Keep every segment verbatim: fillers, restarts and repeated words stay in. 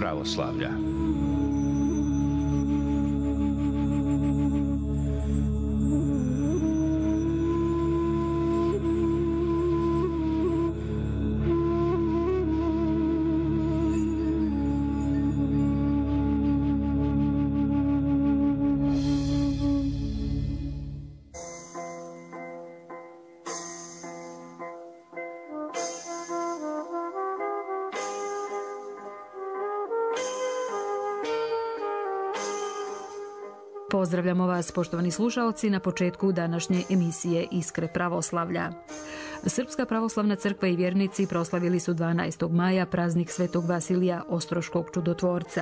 pravoslavlja. Pozdravljamo vas, poštovani slušaoci, na početku današnje emisije Iskre pravoslavlja. Srpska pravoslavna crkva i vjernici proslavili su dvanaestog maja praznik Svetog Vasilija Ostroškog čudotvorca.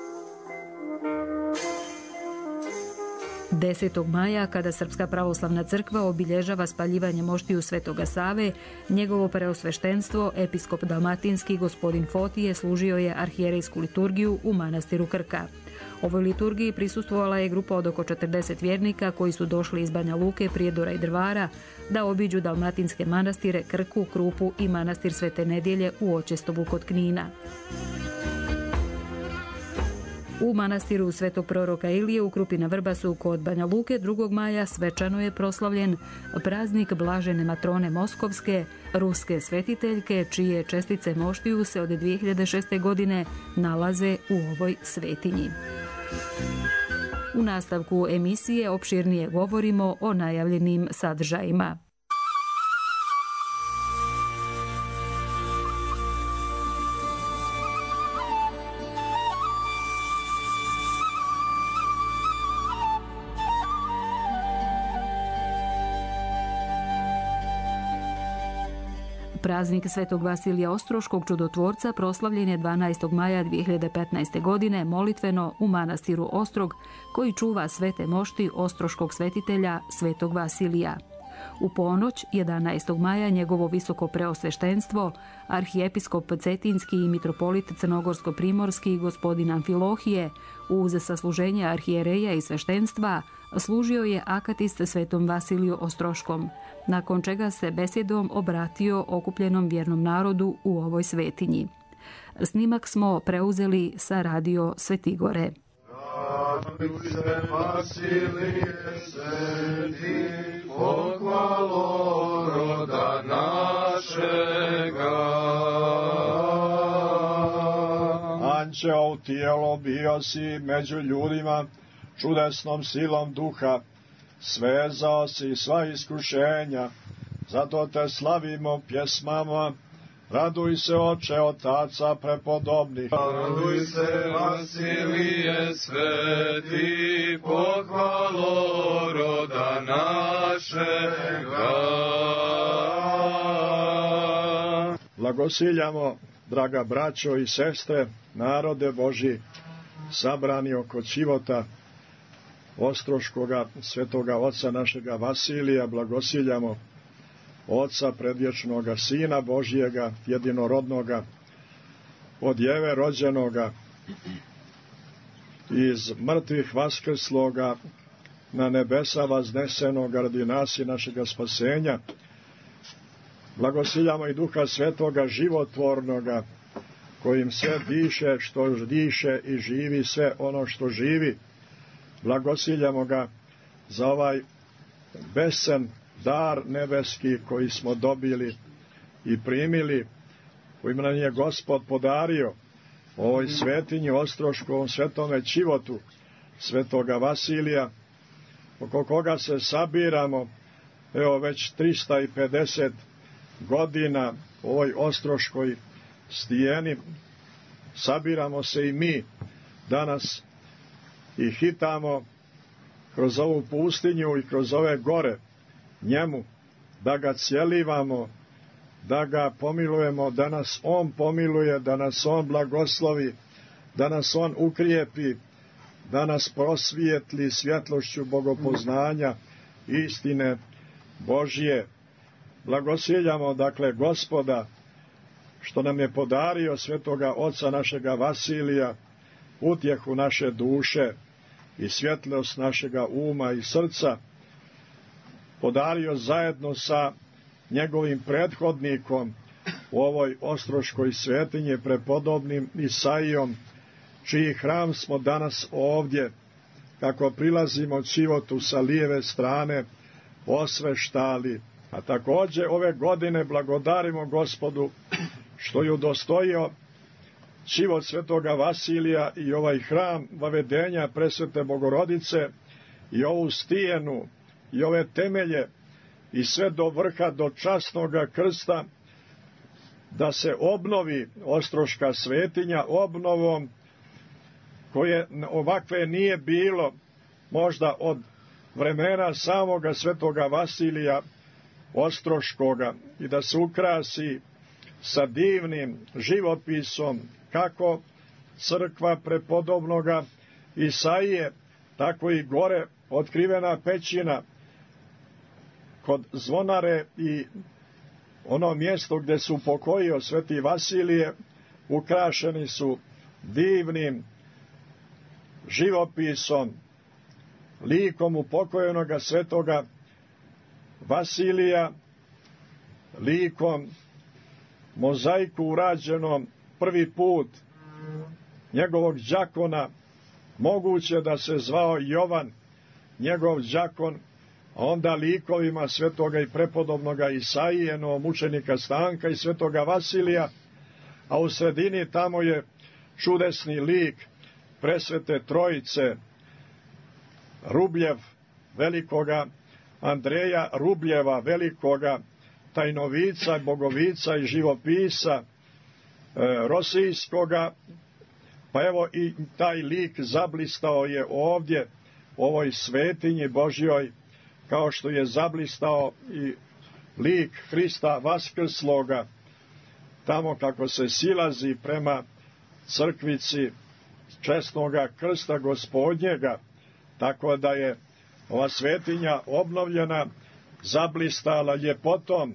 desetog maja, kada Srpska pravoslavna crkva obilježava spaljivanje moštiju Svetoga Save, njegovo preosveštenstvo, episkop dalmatinski gospodin Fotije, služio je arhijerejsku liturgiju u manastiru Krka. Ovoj liturgiji prisustvovala je grupa od oko četrdeset vjernika koji su došli iz Banja Luke, Prijedora i Drvara da obiđu dalmatinske manastire Krku, Krupu i manastir Svete Nedjelje u Očestovu kod Knina. U manastiru Svetog proroka Ilije u Krupi na Vrbasu kod Banja Luke drugog maja svečano je proslavljen praznik Blažene Matrone Moskovske, ruske svetiteljke, čije čestice moštiju se od dvije hiljade šeste. godine nalaze u ovoj svetinji. U nastavku emisije opširnije govorimo o najavljenim sadržajima. Praznik Svetog Vasilija Ostroškog čudotvorca proslavljen je dvanaestog maja dvije hiljade petnaeste. godine molitveno u manastiru Ostrog, koji čuva svete mošti Ostroškog svetitelja Svetog Vasilija. U ponoć jedanaestog maja njegovo visoko preosveštenstvo, arhijepiskop Cetinski i mitropolit Crnogorsko-primorski gospodin Amfilohije, uz sasluženje arhijereja i sveštenstva, služio je akatist Svetom Vasiliju Ostroškom, nakon čega se besjedom obratio okupljenom vjernom narodu u ovoj svetinji. Snimak smo preuzeli sa radio Svetigore. Raduj se, Vasilije sveti, pohvalo roda našega. Anđeo tijelo bio si među ljudima, čudesnom silom duha, svezao si sva iskušenja, zato te slavimo pjesmama. Raduj se, Oče, Otaca prepodobnih. Raduj se, Vasilije sveti, pohvalo roda našega. Blagosiljamo, draga braćo i sestre, narode Božji, sabrani oko života Ostroškoga svetoga oca našega Vasilija, blagosiljamo Oca predvječnoga, Sina Božjega, jedinorodnoga, od Jeve rođenoga, iz mrtvih vaskrsloga, na nebesa vaznesenoga radi nas i našega spasenja. Blagosiljamo i Duha Svetoga, životvornoga, kojim sve diše što diše i živi sve ono što živi. Blagosiljamo ga za ovaj besen dar nebeski koji smo dobili i primili, kojim nam je Gospod podario ovoj svetinji Ostroškovom svetome čivotu Svetoga Vasilija, oko koga se sabiramo evo već trista pedeset godina u ovoj Ostroškoj stijeni. Sabiramo se i mi danas i hitamo kroz ovu pustinju i kroz ove gore njemu, da ga cjelivamo, da ga pomilujemo, da nas on pomiluje, da nas on blagoslovi, da nas on ukrijepi, da nas prosvijetli svjetlošću bogopoznanja istine Božje. Blagosiljamo, dakle, Gospoda, što nam je podario svetoga oca našega Vasilija, utjehu naše duše i svjetlost našega uma i srca, podario zajedno sa njegovim prethodnikom u ovoj ostroškoj svetinji, prepodobnim Isaijom, čiji hram smo danas ovdje, kako prilazimo Čivotu sa lijeve strane, osveštali. A također ove godine blagodarimo Gospodu što je udostojio Čivot svetoga Vasilija i ovaj hram Vavedenja Presvete Bogorodice i ovu stijenu i ove temelje i sve do vrha, do časnoga krsta, da se obnovi Ostroška svetinja obnovom koje ovakve nije bilo možda od vremena samoga svetoga Vasilija Ostroškoga, i da se ukrasi sa divnim živopisom kako crkva prepodobnoga Isaije, tako i gore otkrivena pećina kod Zvonare i ono mjesto gdje se upokojio sveti Vasilije ukrašeni su divnim živopisom, likom upokojenoga svetoga Vasilija, likom mozaiku urađenom prvi put njegovog đakona, moguće da se zvao Jovan, njegov đakon, a onda likovima svetoga i prepodobnoga Isaije, novomučenika Stanka i svetoga Vasilija, a u sredini tamo je čudesni lik Presvete Trojice, Rubljev, velikoga Andreja Rubljeva, velikoga tajnovica, bogovica i živopisa e, Rosijskoga, pa evo i taj lik zablistao je ovdje u ovoj svetinji Božjoj, kao što je zablistao i lik Hrista Vaskrsloga, tamo kako se silazi prema crkvici česnoga krsta Gospodnjega, tako da je ova svetinja obnovljena, zablistala ljepotom,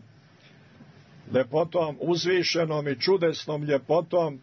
ljepotom uzvišenom i čudesnom ljepotom,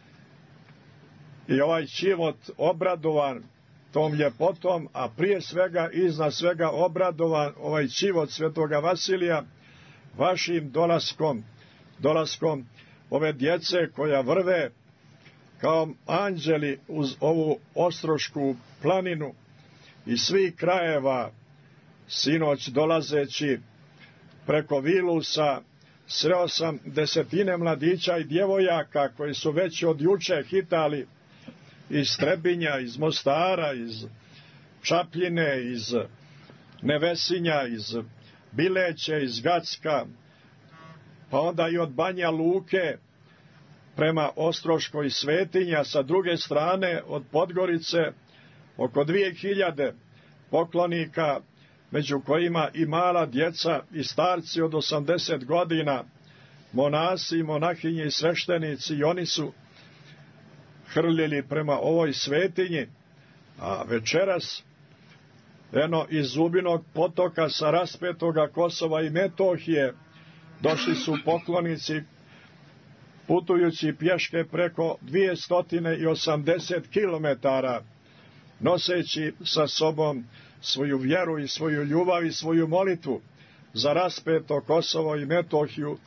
i ovaj Čivot obradovan tom ljepotom, a prije svega, iznad svega obradovan ovaj Čivot svetoga Vasilija vašim dolaskom, dolaskom ove djece koja vrve kao anđeli uz ovu Ostrošku planinu iz svih krajeva, sinoć dolazeći preko Vilusa sreo sam desetine mladića i djevojaka koji su već od juče hitali iz Trebinja, iz Mostara, iz Čapljine, iz Nevesinja, iz Bileće, iz Gacka, pa onda i od Banja Luke prema Ostroškoj svetinja, sa druge strane od Podgorice oko dvije hiljade poklonika, među kojima i mala djeca i starci od osamdeset godina, monasi, monahinje i sveštenici, i oni su hrlili prema ovoj svetinji. A večeras, eno, iz Zubinog potoka sa raspetoga Kosova i Metohije došli su poklonici putujući pješke preko dvjesto osamdeset kilometara, noseći sa sobom svoju vjeru i svoju ljubav i svoju molitvu za raspeto Kosovo i Metohiju.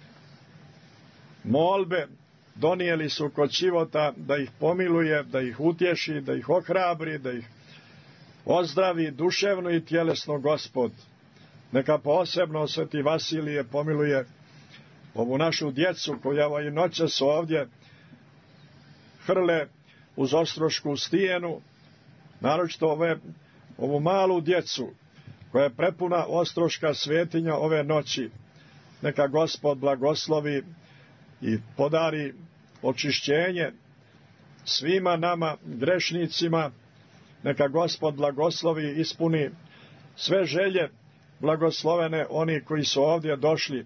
Molbe donijeli su kod Čivota da ih pomiluje, da ih utješi, da ih ohrabri, da ih ozdravi duševno i tjelesno Gospod. Neka posebno sveti Vasilije pomiluje ovu našu djecu koja evo i noćas ovdje hrle uz Ostrošku stijenu, naročito ove, ovu malu djecu koja je prepuna Ostroška svetinja ove noći. Neka Gospod blagoslovi i podari očišćenje svima nama grešnicima. Neka Gospod blagoslovi i ispuni sve želje blagoslovene oni koji su ovdje došli.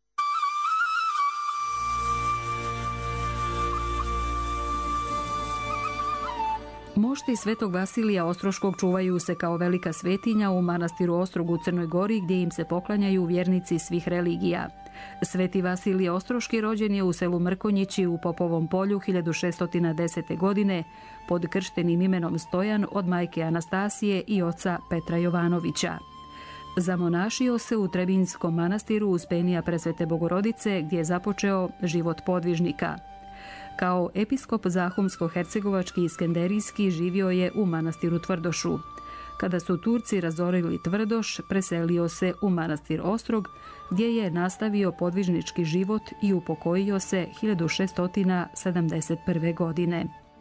Mošti svetog Vasilija Ostroškog čuvaju se kao velika svetinja u manastiru Ostrog u Crnoj Gori, gdje im se poklanjaju vjernici svih religija. Sveti Vasilije Ostroški rođen je u selu Mrkonjići u Popovom polju hiljadu šeststo desete. godine pod krštenim imenom Stojan od majke Anastasije i oca Petra Jovanovića. Zamonašio se u Trebinjskom manastiru Uspenija Presvete Bogorodice, gdje je započeo život podvižnika. Kao episkop Zahumsko-hercegovački i Skenderijski živio je u manastiru Tvrdošu. Kada su Turci razorili Tvrdoš, preselio se u manastir Ostrog, gdje je nastavio podvižnički život i upokojio se hiljadu šeststo sedamdeset prve. godine.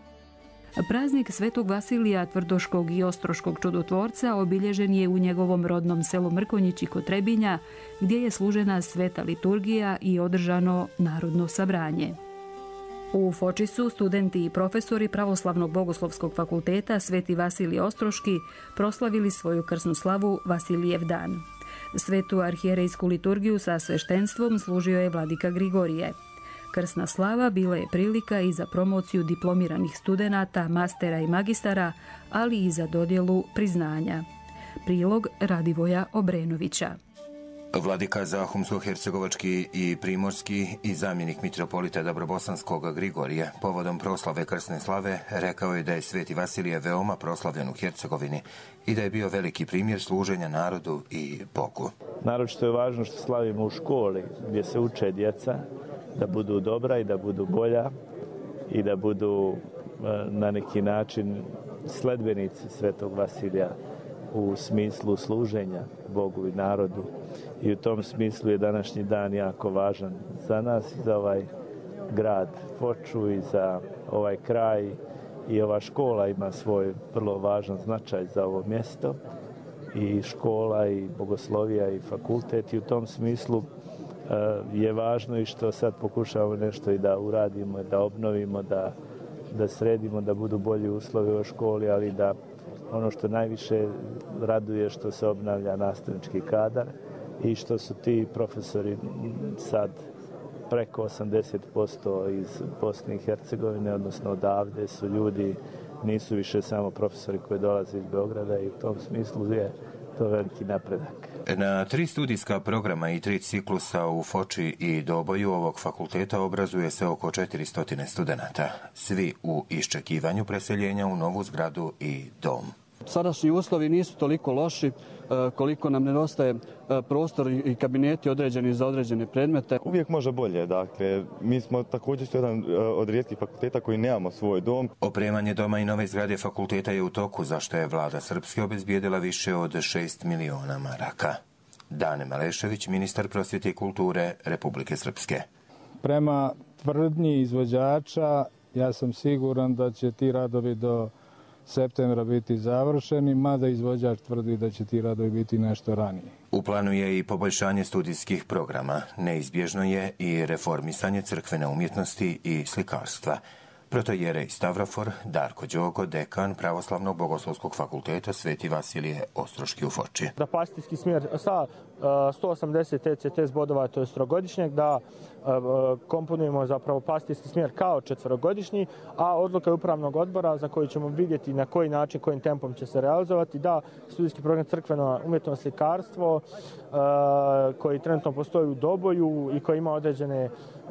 Praznik Svetog Vasilija Tvrdoškog i Ostroškog čudotvorca obilježen je u njegovom rodnom selu Mrkonjići kod Trebinja, gdje je služena sveta liturgija i održano narodno sabranje. U Foči su studenti i profesori Pravoslavnog bogoslovskog fakulteta Sveti Vasilij Ostroški proslavili svoju krsnu slavu Vasilijev dan. Svetu arhijerejsku liturgiju sa sveštenstvom služio je vladika Grigorije. Krsna slava bila je prilika i za promociju diplomiranih studenata, mastera i magistara, ali i za dodjelu priznanja. Prilog Radivoja Obrenovića. Vladika Zahumsko-hercegovački i primorski i zamjenik mitropolita Dabrobosanskog Grigorije povodom proslave krsne slave rekao je da je Sveti Vasilije veoma proslavljen u Hercegovini i da je bio veliki primjer služenja narodu i Bogu. Naročito je važno što slavimo u školi gdje se uče djeca da budu dobra i da budu bolja i da budu na neki način sledbenici Svetog Vasilija u smislu služenja Bogu i narodu. I u tom smislu je današnji dan jako važan za nas i za ovaj grad Foču i za ovaj kraj. I ova škola ima svoj vrlo važan značaj za ovo mjesto. I škola i bogoslovija i fakultet. I u tom smislu je važno i što sad pokušavamo nešto i da uradimo, da obnovimo, da, da sredimo, da budu bolji uslovi u školi, ali da ono što najviše raduje što se obnavlja nastavnički kadar i što su ti profesori sad preko osamdeset posto iz Bosne i Hercegovine, odnosno odavde su ljudi, nisu više samo profesori koji dolaze iz Beograda i u tom smislu je to veliki napredak. Na tri studijska programa i tri ciklusa u Foči i Doboju ovog fakulteta obrazuje se oko četiristo studenata, svi u iščekivanju preseljenja u novu zgradu i dom. Sadašnji uslovi nisu toliko loši koliko nam nedostaje prostor i kabineti određeni za određene predmete. Uvijek može bolje, dakle, mi smo također jedan od rijetkih fakulteta koji nemamo svoj dom. Opremanje doma i nove zgrade fakulteta je u toku, zašto je vlada Srpske obezbijedila više od šest miliona maraka. Dane Malešević, ministar prosvjete i kulture Republike Srpske. Prema tvrdnji izvođača, ja sam siguran da će ti radovi do septembra biti završeni, mada izvođač tvrdi da će ti radovi biti nešto ranije. U planu je i poboljšanje studijskih programa. Neizbježno je i reformisanje crkvene umjetnosti i slikarstva. Protojerej Stavrofor Darko Đogo, dekan Pravoslavnog bogoslovskog fakulteta Sveti Vasilije Ostroški u Foči. Da pastirski smjer sa sto osamdeset E C T S bodova, to je trogodišnjeg, da komponujemo zapravo pastirski smjer kao četverogodišnji, a odluka je upravnog odbora za koju ćemo vidjeti na koji način, kojim tempom će se realizovati, da studijski program crkveno umjetno slikarstvo koji trenutno postoji u Doboju i koji ima određene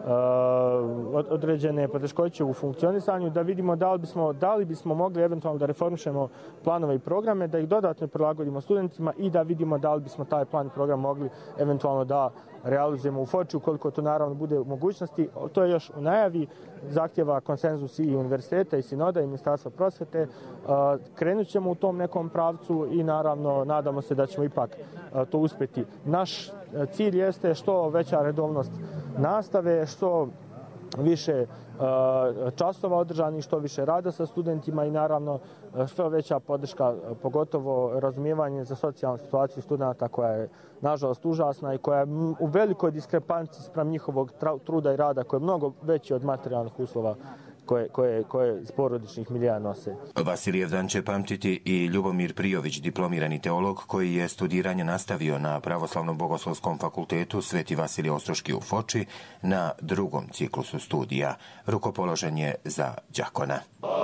određene poteškoće u funkcionisanju, da vidimo da li bismo, da li bismo mogli eventualno da reformišemo planove i programe, da ih dodatno prilagodimo studentima i da vidimo da li bismo taj plan i program mogli eventualno da realizujemo u Foči, ukoliko to naravno bude u mogućnosti. To je još u najavi, zahtjeva konsenzus i univerziteta i sinoda i ministarstva prosvjete. Krenut ćemo u tom nekom pravcu i naravno nadamo se da ćemo ipak to uspjeti. Naš cilj jeste što veća redovnost nastave, što više časova održanih, što više rada sa studentima i naravno što veća podrška, pogotovo razumijevanje za socijalnu situaciju studenta koja je nažalost užasna i koja je u velikoj diskrepanciji spram njihovog truda i rada koji je mnogo veći od materijalnih uslova koje, koje, koje iz porodičnih milija nose. Vasilijev dan će pamtiti i Ljubomir Prijović, diplomirani teolog koji je studiranje nastavio na Pravoslavnom bogoslovskom fakultetu Sveti Vasilije Ostroški u Foči na drugom ciklusu studija. Rukopoložen je za đakona.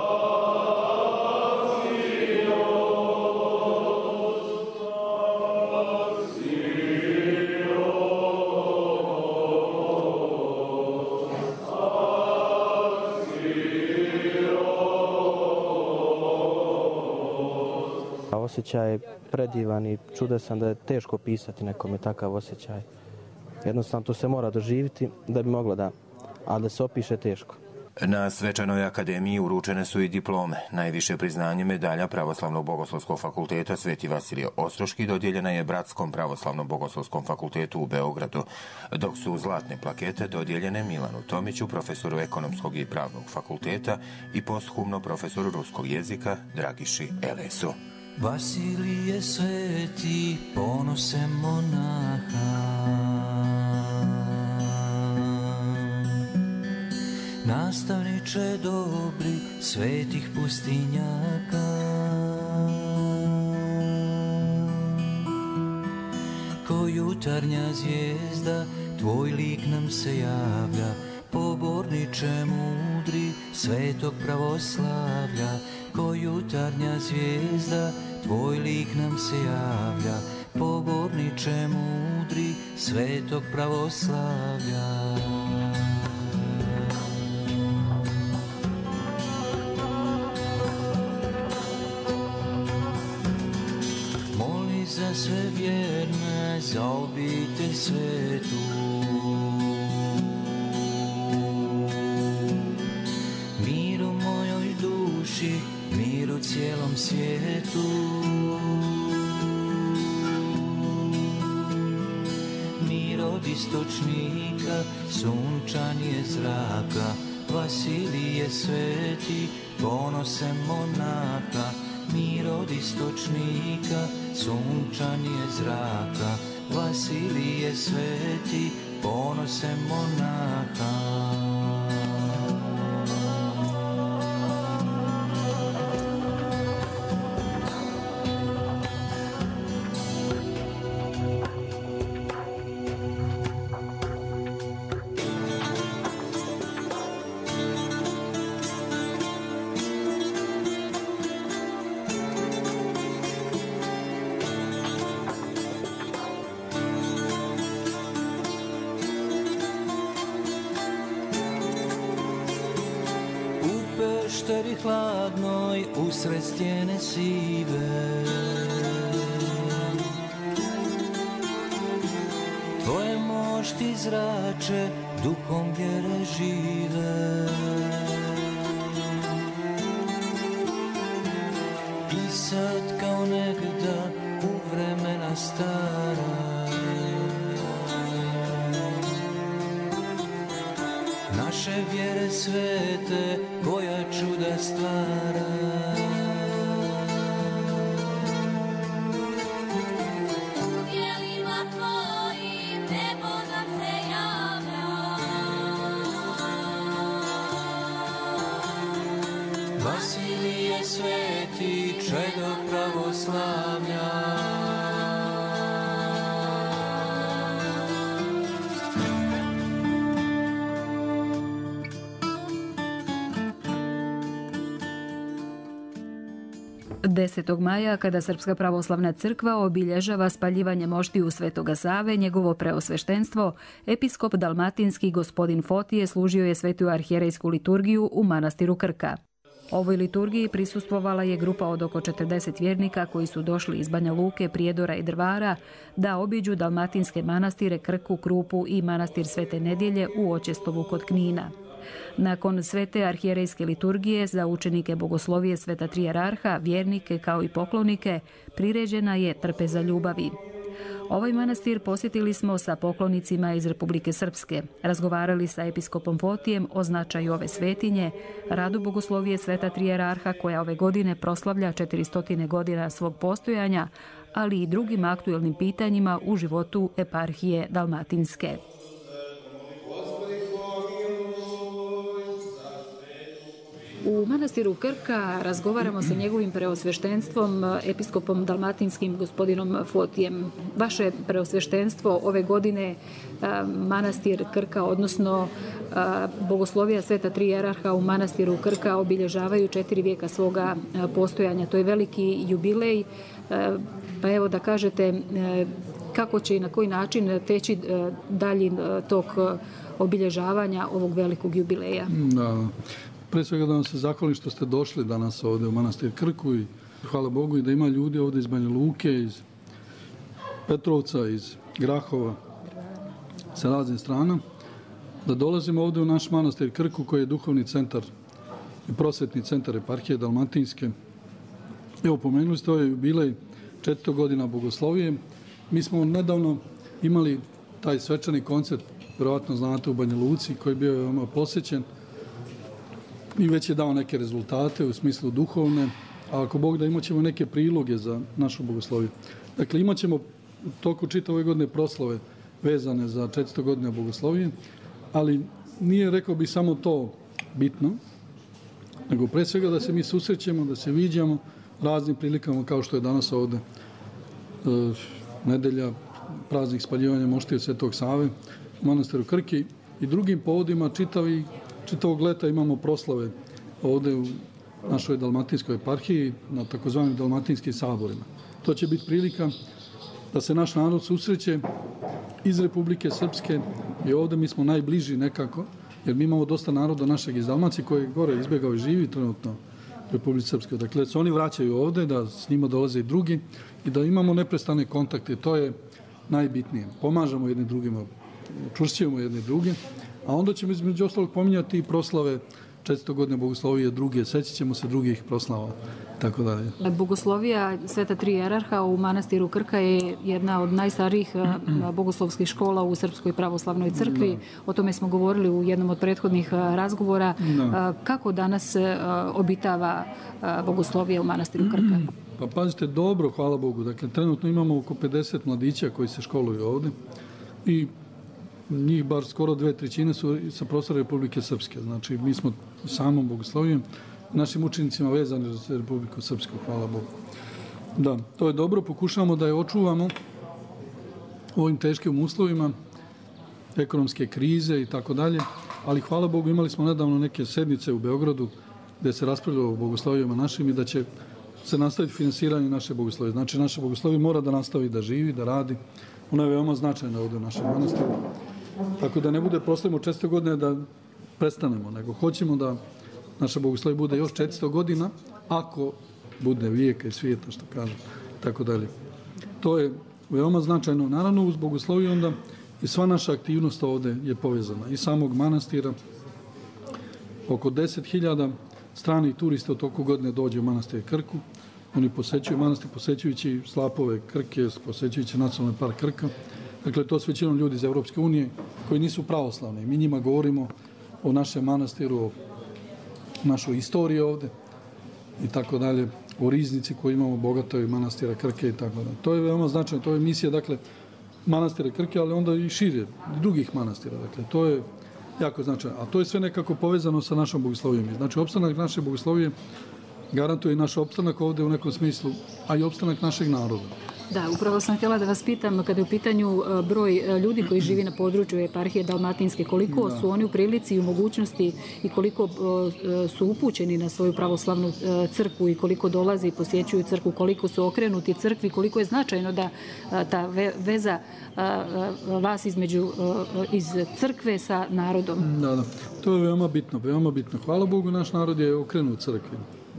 Osjećaj je predivan i čudesan da je teško pisati nekome takav osjećaj. Jednostavno to se mora doživjeti da bi moglo da, ali da se opiše teško. Na svečanoj akademiji uručene su i diplome. Najviše priznanje medalja Pravoslavnog bogoslovskog fakulteta Sveti Vasilije Ostroški dodijeljena je Bratskom pravoslavnom bogoslovskom fakultetu u Beogradu, dok su zlatne plakete dodijeljene Milanu Tomiću, profesoru ekonomskog i pravnog fakulteta, i posthumno profesoru ruskog jezika Dragiši Elesu. Vasilije sveti, ponose monaha, nastavniče dobri svetih pustinjaka, ko jutarnja zvijezda tvoj lik nam se javlja, poborniče mudri svetog pravoslavlja, ko jutarnja zvijezda tvoj lik nam se javlja, poborniče mudri svetog pravoslavlja. Moli za sve vjerne, za obitelj svetu, mir u mojoj duši, mir u cijelom svijetu. Mir od istočnika, sunčanje zraka, Vasilije sveti, ponose monaha. Mir od istočnika, sunčanje zraka, Vasilije sveti, ponose monaha. Pešteri hladnoj, usred stjene sive, tvoje mošti zrače, duhom vjere žive. I sad kao negda u vremena stara, naše vjere svete, koja čuda stvara. U dijelima tvojim nebo nam se javlja, Vasilije sveti, čedo pravoslavlja. desetog maja, kada Srpska pravoslavna crkva obilježava spaljivanje moštiju Svetoga Save, njegovo preosveštenstvo, episkop dalmatinski gospodin Fotije služio je svetu arhijerejsku liturgiju u manastiru Krka. Ovoj liturgiji prisustvovala je grupa od oko četrdeset vjernika koji su došli iz Banja Luke, Prijedora i Drvara da obiđu dalmatinske manastire Krku, Krupu i manastir Svete Nedjelje u Očestovu kod Knina. Nakon svete arhijerejske liturgije za učenike bogoslovije Sveta Trijerarha, vjernike kao i poklonike priređena je trpeza ljubavi. Ovaj manastir posjetili smo sa poklonicima iz Republike Srpske, razgovarali sa episkopom Fotijem o značaju ove svetinje, radu bogoslovije Sveta Trijerarha koja ove godine proslavlja četiristo godina svog postojanja, ali i drugim aktuelnim pitanjima u životu eparhije Dalmatinske. U manastiru Krka razgovaramo sa njegovim preosveštenstvom, episkopom dalmatinskim gospodinom Fotijem. Vaše preosveštenstvo ove godine manastir Krka, odnosno bogoslovija Sveta Trijerarha u manastiru Krka obilježavaju četiri vijeka svoga postojanja. To je veliki jubilej, pa evo da kažete kako će i na koji način teći dalji tok obilježavanja ovog velikog jubileja. Da. Pre svega da vam se zahvalim što ste došli danas ovdje u manastir Krku i hvala Bogu i da ima ljudi ovdje iz Banja Luke, iz Petrovca, iz Grahova, sa raznih strana. da dolazimo ovdje u naš manastir Krku koji je duhovni centar i prosvetni centar eparhije Dalmatinske. Evo, pomenuli ste ovaj jubilej četiristo godina bogoslovije. Mi smo nedavno imali taj svečani koncert, vjerovatno znate, u Banja Luci, koji je bio veoma posjećen i već je dao neke rezultate u smislu duhovne, a ako Bog da imat ćemo neke priloge za našu bogosloviju. Dakle, imat ćemo u toku čitave ove godine proslave vezane za četiristo godina bogoslovije, ali nije, rekao bih, samo to bitno, nego pre svega da se mi susrećemo, da se viđamo raznim prilikama kao što je danas ovdje e, nedelja, praznik spaljivanja moštije Svetog Save u manastiru Krki i drugim povodima čitavi, čitavog leta imamo proslave ovdje u našoj dalmatinskoj eparhiji na takozvanim dalmatinskim saborima. To će biti prilika da se naš narod susreće iz Republike Srpske i ovdje mi smo najbliži nekako, jer mi imamo dosta naroda našeg iz Dalmacije koji gore izbjegao i živi trenutno u Republike Srpske. Dakle, se oni vraćaju ovdje, da s njima dolaze i drugi i da imamo neprestane kontakte. To je najbitnije. Pomažemo jedni drugima, učvršćujemo jedni druge, a onda ćemo između ostalog pominjati i proslave četiristo godine bogoslovije druge, sećat ćemo se drugih proslava, tako dalje. Bogoslovija Sveta Tri Jerarha u manastiru Krka je jedna od najstarijih bogoslovskih škola u Srpskoj pravoslavnoj crkvi. Da. O tome smo govorili u jednom od prethodnih razgovora. Da. Kako danas obitava bogoslovija u manastiru Krka? Pa pazite, dobro, hvala Bogu. Dakle, trenutno imamo oko pedeset mladića koji se školuju ovdje i njih bar skoro dve trećine su sa prostora Republike Srpske. Znači, mi smo samom bogoslovijem našim učenicima vezani za Republiku Srpsku, hvala Bogu. Da, to je dobro, pokušavamo da je očuvamo u ovim teškim uslovima ekonomske krize i tako dalje, ali hvala Bogu imali smo nedavno neke sednice u Beogradu gdje se raspravljalo o bogoslovijama našim i da će se nastaviti finansiranje naše bogoslovije. Znači, naše bogoslovije mora da nastavi da živi, da radi. Ona je veoma značajna ovdje u našem manastiru. Tako da ne bude proslavimo četiristo godine da prestanemo, nego hoćemo da naša bogoslovija bude još četiristo godina, ako bude vijeka i svijeta, što kažem, tako dalje. To je veoma značajno. Naravno, uz bogosloviju onda i sva naša aktivnost ovdje je povezana. I samog manastira, oko deset hiljada stranih turista u toku godine dođe u manastir Krku. Oni posećuju manastir, posećujući slapove Krke, posećujući nacionalni park Krka. Dakle, to su većinom ljudi iz Evropske unije koji nisu pravoslavni. Mi njima govorimo o našem manastiru, o našoj istoriji ovdje i tako dalje, o riznici koju imamo bogatoj manastira Krke i tako dalje. To je veoma značajno, to je misija, dakle, manastira Krke, ali onda i šire, drugih manastira. Dakle, to je jako značajno. A to je sve nekako povezano sa našom bogoslovijom. Znači, opstanak naše bogoslovije garantuje i naš opstanak ovdje u nekom smislu, a i opstanak našeg naroda. Da, upravo sam htjela da vas pitam, kada je u pitanju broj ljudi koji živi na području eparhije Dalmatinske, koliko da. su oni u prilici i u mogućnosti i koliko su upućeni na svoju pravoslavnu crkvu i koliko dolazi i posjećuju crkvu, koliko su okrenuti crkvi, koliko je značajno da ta veza vas između iz crkve sa narodom. Da, da. To je veoma bitno, veoma bitno. Hvala Bogu, naš narod je okrenut crkvi.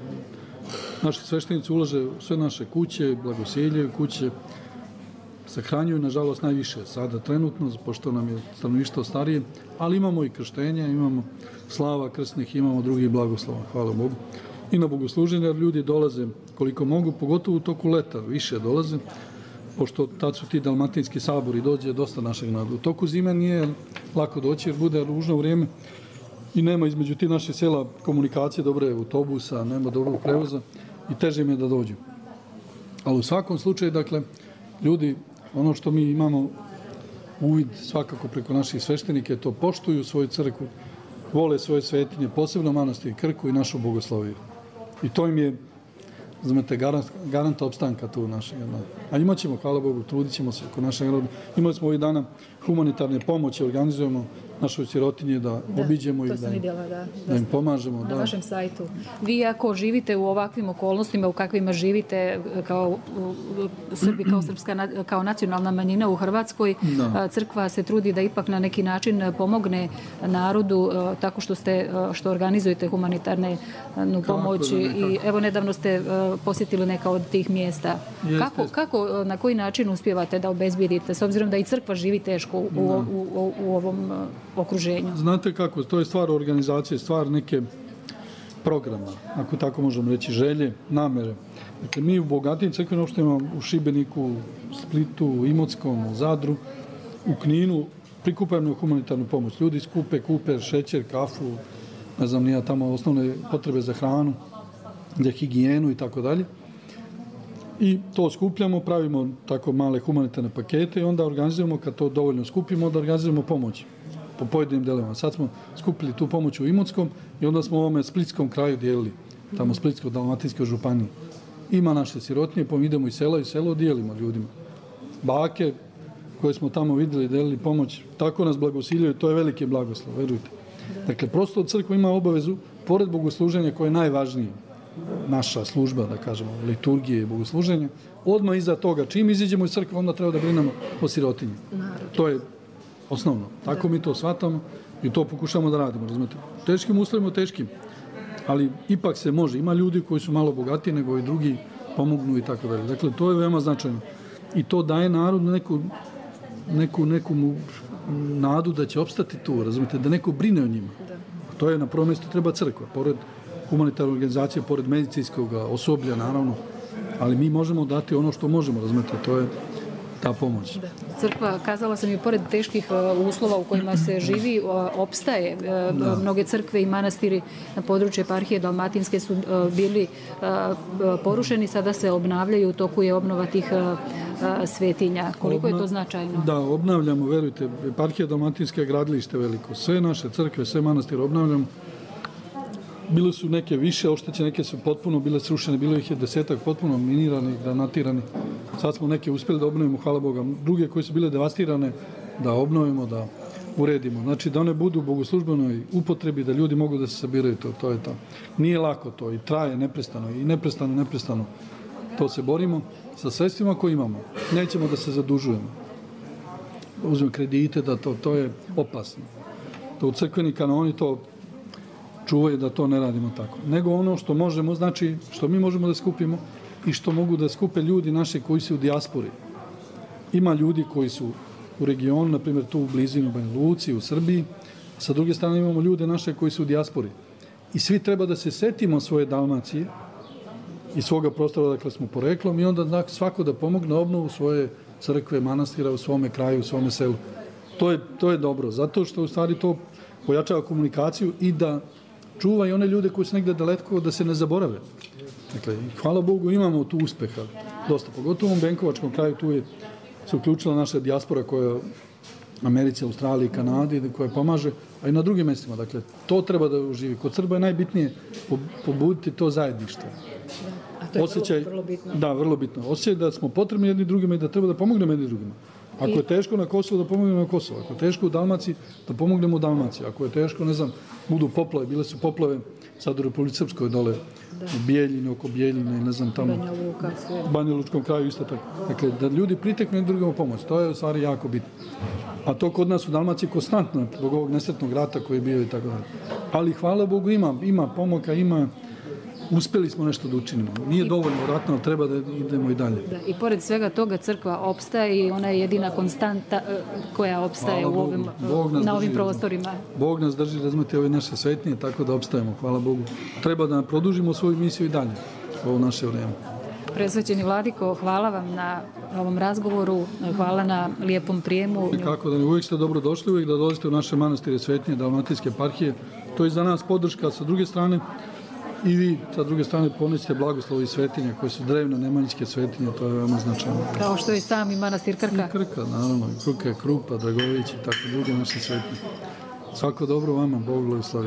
Naši sveštenici ulaže u sve naše kuće, blagosjeljaju kuće, sahranjuju, nažalost, najviše sada trenutno, pošto nam je stanovništvo starije, ali imamo i krštenja, imamo slava krstnih, imamo drugih blagoslova, hvala Bogu. I na bogosluženje, jer ljudi dolaze koliko mogu, pogotovo u toku leta, više dolaze, pošto tad su ti dalmatinski sabori, dođe dosta našeg naroda. U toku zime nije lako doći, jer bude ružno vrijeme i nema između ti naše sela komunikacije, dobre autobusa, nema dobrog prevoza i teže im je da dođu. Ali u svakom slučaju, dakle, ljudi, ono što mi imamo uvid svakako preko naših sveštenika, to poštuju svoju crkvu, vole svoje svetinje, posebno manastir Krku i našu bogosloviju. I to im je, znate, garant, garanta opstanka tu našeg naroda. A imat ćemo, hvala Bogu, trudit ćemo se kod našeg naroda. Imali smo ovih dana humanitarne pomoći, organizujemo našoj sirotinje da, da obiđemo i da, vidjela, da, da im pomažemo. Na da. vašem sajtu. Vi ako živite u ovakvim okolnostima u kakvima živite kao Srbi, kao srpska, kao nacionalna manjina u Hrvatskoj, da. crkva se trudi da ipak na neki način pomogne narodu tako što ste što organizujete humanitarne pomoć i evo nedavno ste posjetili neka od tih mjesta. Jeste. Kako, kako, na koji način uspijevate da obezbijedite, s obzirom da i crkva živi teško u, u, u, u ovom okruženju? Znate kako, to je stvar organizacije, stvar neke programa, ako tako možemo reći, želje, namere. Dakle, mi u bogatijim crkvenim opštinama u Šibeniku, Splitu, Imotskom, Zadru, u Kninu prikupujemo humanitarnu pomoć. Ljudi skupe, kupe šećer, kafu, ne znam, nija tamo osnovne potrebe za hranu, za higijenu i tako dalje. I to skupljamo, pravimo tako male humanitarne pakete i onda organizujemo, kad to dovoljno skupimo, onda organizujemo pomoć po pojedinim delovima. Sad smo skupili tu pomoć u Imotskom i onda smo u ovome splitskom kraju dijelili, tamo Splitsko-dalmatinskoj županiji. Ima naše sirotinje, pa idemo iz sela i selo dijelimo ljudima. Bake koje smo tamo vidjeli, delili pomoć, tako nas blagosiljaju, to je veliki blagoslov, verujte. Dakle, prosto crkva ima obavezu, pored bogosluženja koje je najvažnije, naša služba, da kažemo, liturgije i bogosluženja, odmah iza toga, čim iziđemo iz crkve, onda treba da brinemo o sirotinji. To je osnovno. Tako mi to shvatamo i to pokušamo da radimo, razumete. Teškim uslovima, teškim, ali ipak se može. Ima ljudi koji su malo bogatiji nego i drugi pomognu i tako dalje. Dakle, to je veoma značajno. I to daje narodu neku, neku, neku nadu da će opstati tu, razumete, da neko brine o njima. To je na prvom mjestu treba crkva, pored humanitarne organizacije, pored medicinskog osoblja, naravno, ali mi možemo dati ono što možemo, razumete, to je ta pomoć. Da. Crkva, kazala sam i pored teških uslova u kojima se živi, opstaje. Da. Mnoge crkve i manastiri na području eparhije Dalmatinske su bili porušeni, sada se obnavljaju, u toku je obnova tih svetinja. Koliko Obna... je to značajno? Da, obnavljamo, verujte, eparhija Dalmatinske je gradilište veliko. Sve naše crkve, sve manastire obnavljamo. Bile su neke više oštećene, neke su potpuno bile srušene, bilo ih je desetak potpuno miniranih, granatirani. Sad smo neke uspjeli da obnovimo, hvala Boga. Druge koje su bile devastirane, da obnovimo, da uredimo. Znači da one budu u bogoslužbenoj upotrebi, da ljudi mogu da se sabiraju, to, to je to. Nije lako to i traje neprestano i neprestano, neprestano. To se borimo sa sredstvima koje imamo. Nećemo da se zadužujemo. Uzmemo kredite, da to, to je opasno. To u crkveni kanoni to čuvaju da to ne radimo tako. Nego ono što možemo, znači što mi možemo da skupimo i što mogu da skupe ljudi naši koji su u dijaspori. Ima ljudi koji su u regionu, na primjer tu u blizini u Banja Luci, u Srbiji. Sa druge strane imamo ljude naše koji su u dijaspori. I svi treba da se setimo svoje Dalmacije i svoga prostora dakle smo poreklom i onda svako da pomogne obnovu svoje crkve, manastira u svome kraju, u svome selu. To je, to je dobro, zato što u stvari to pojačava komunikaciju i da čuva i one ljude koji su negdje daleko da se ne zaborave. Dakle, hvala Bogu imamo tu uspeha, dosta, pogotovo u Benkovačkom kraju, tu je se uključila naša dijaspora koja Americi, Australiji, Kanadi, koja pomaže, a i na drugim mjestima. Dakle, to treba da uživi. Kod Srba je najbitnije pobuditi to zajedništvo. A to je Osjećaj, vrlo, vrlo bitno. Da, vrlo bitno. Osjećaj da smo potrebni jedni drugima i da treba da pomognemo jedni drugima. Ako je teško na Kosovo, da pomognemo na Kosovo. Ako je teško u Dalmaciji, da pomognemo u Dalmaciji. Ako je teško, ne znam, budu poplave, bile su poplave sad u Republici Srpskoj dole, da. U Bijeljini, oko Bijeljine, ne znam, tamo, Banja Luka, sve. Banja Lučkom kraju isto tako. Dakle, da ljudi priteknu jedni drugima pomoć, to je u stvari jako bitno. A to kod nas u Dalmaciji konstantno, zbog ovog nesretnog rata koji je bio i tako dalje. Ali hvala Bogu ima, ima pomoka, ima, uspjeli smo nešto da učinimo. Nije dovoljno ratno, ali treba da idemo i dalje. Da, i pored svega toga crkva opstaje i ona je jedina konstanta koja opstaje u ovim, na ovim prostorima. Bog nas drži, razumete, ove naše svetnije, tako da opstajemo, hvala Bogu. Treba da produžimo svoju misiju i dalje u ovo naše vrijeme. Presvećeni Vladiko, hvala vam na ovom razgovoru, hvala na lijepom prijemu. I kako da ne, uvijek ste dobro došli, uvijek da dolazite u naše manastire svetnije, Dalmatinske eparhije. To je za nas podrška sa druge strane. I vi, sa druge strane, ponesite blagoslovi svetinja koje su drevne nemanjičke svetinje, to je veoma značajno. Kao što je sami manastir Krka. I Krka, naravno, i Kruke, Krupa, Dragović i tako druge naše svetinje. Svako dobro vama, Bog blagoslovio.